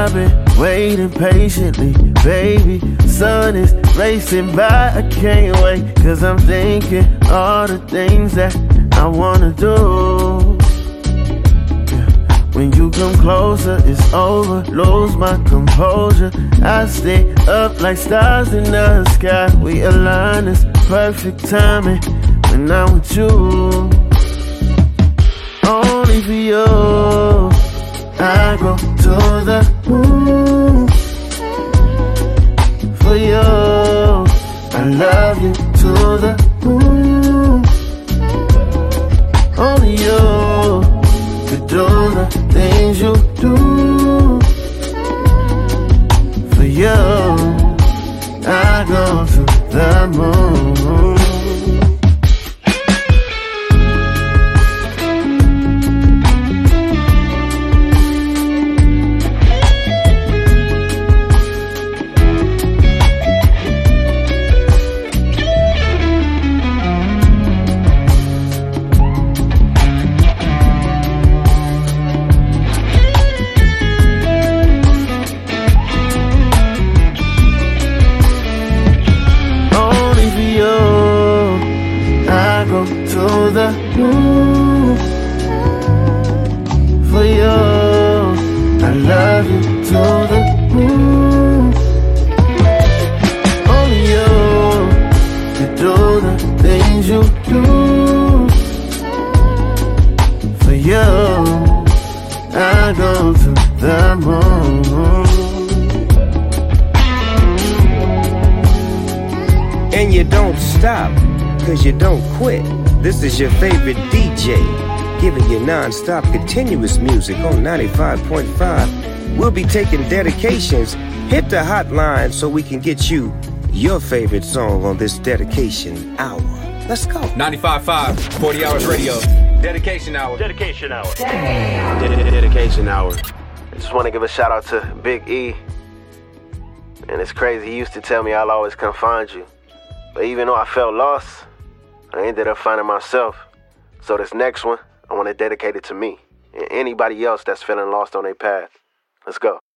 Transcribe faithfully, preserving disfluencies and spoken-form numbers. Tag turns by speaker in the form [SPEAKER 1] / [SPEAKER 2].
[SPEAKER 1] I've been waiting patiently, baby. Sun is racing by, I can't wait. Cause I'm thinking all the things that I wanna do. When you come closer, it's over, lose my composure. I stay up like stars in the sky. We align, it's perfect timing when I'm with you. Only for you, I go to the moon. For you, I love you to the moon. Only you could do the things you do. For you, I go to the moon. To the moon. For you, I love you to the moon. Only you could do the things you do. For you, I go to the moon.
[SPEAKER 2] And you don't stop, cause you don't quit. This is your favorite D J, giving you non-stop continuous music on ninety-five point five. We'll be taking dedications. Hit the hotline so we can get you your favorite song on this dedication hour. Let's go.
[SPEAKER 3] ninety-five point five, forty hours radio. Dedication hour.
[SPEAKER 4] Dedication hour.
[SPEAKER 5] Dedication, dedication hour. I just want to give a shout out to Big E. And it's crazy, he used to tell me I'll always come find you. But even though I felt lost, I ended up finding myself. So this next one, I want to dedicate it to me and anybody else that's feeling lost on their path. Let's go.